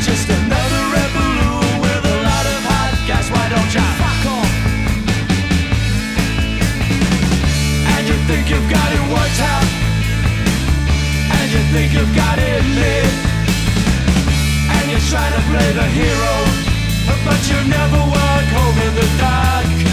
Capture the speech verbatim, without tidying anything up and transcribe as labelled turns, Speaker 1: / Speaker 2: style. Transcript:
Speaker 1: just another red balloon with a lot of hot gas. Why don't you fuck off? And you think you've got it worked out, and you think you've got it made, and you're trying to play the hero, but you never walk home in the dark.